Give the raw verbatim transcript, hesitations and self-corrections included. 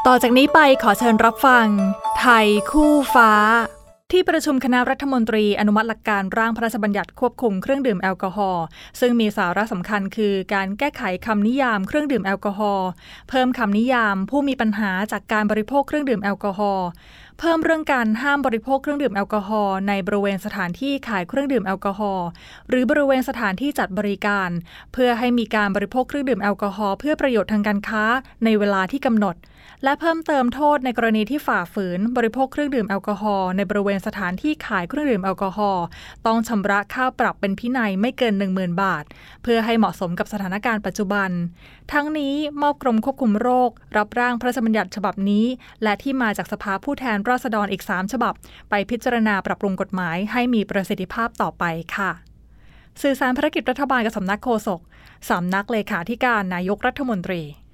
ต่อจากนี้ไปขอเชิญรับฟังไทยคู่ฟ้าที่ประชุมคณะรัฐมนตรีอนุมัติหลักการร่างพระราชบัญญัติควบคุมเครื่องดื่มแอลกอฮอล์ซึ่งมีสาระสำคัญคือการแก้ไขคำนิยามเครื่องดื่มแอลกอฮอล์เพิ่มคำนิยามผู้มีปัญหาจากการบริโภคเครื่องดื่มแอลกอฮอล์เพิ่มเรื่องการห้ามบริโภคเครื่องดื่มแอลกอฮอล์ในบริเวณสถานที่ขายเครื่องดื่มแอลกอฮอล์หรือบริเวณสถานที่จัดบริการเพื่อให้มีการบริโภคเครื่องดื่มแอลกอฮอล์เพื่อประโยชน์ทางการค้าในเวลาที่กำหนดและเพิ่มเติมโทษในกรณีที่ฝ่าฝืนบริโภคเครื่องดื่มแอลกอฮอล์ในบริเวณสถานที่ขายเครื่องดื่มแอลกอฮอล์ต้องชำระค่าปรับเป็นพินัยไม่เกิน หนึ่งหมื่น บาทเพื่อให้เหมาะสมกับสถานการณ์ปัจจุบันทั้งนี้มอบกรมควบคุมโรครับร่างพระราชบัญญัติฉบับนี้และที่มาจากสภาผู้แทนราษฎรอีกสามฉบับไปพิจารณาปรับปรุงกฎหมายให้มีประสิทธิภาพต่อไปค่ะสื่อสารภารกิจรัฐบาลกับสำนักโฆษกสำนักเลขาธิการนายกรัฐมนตรี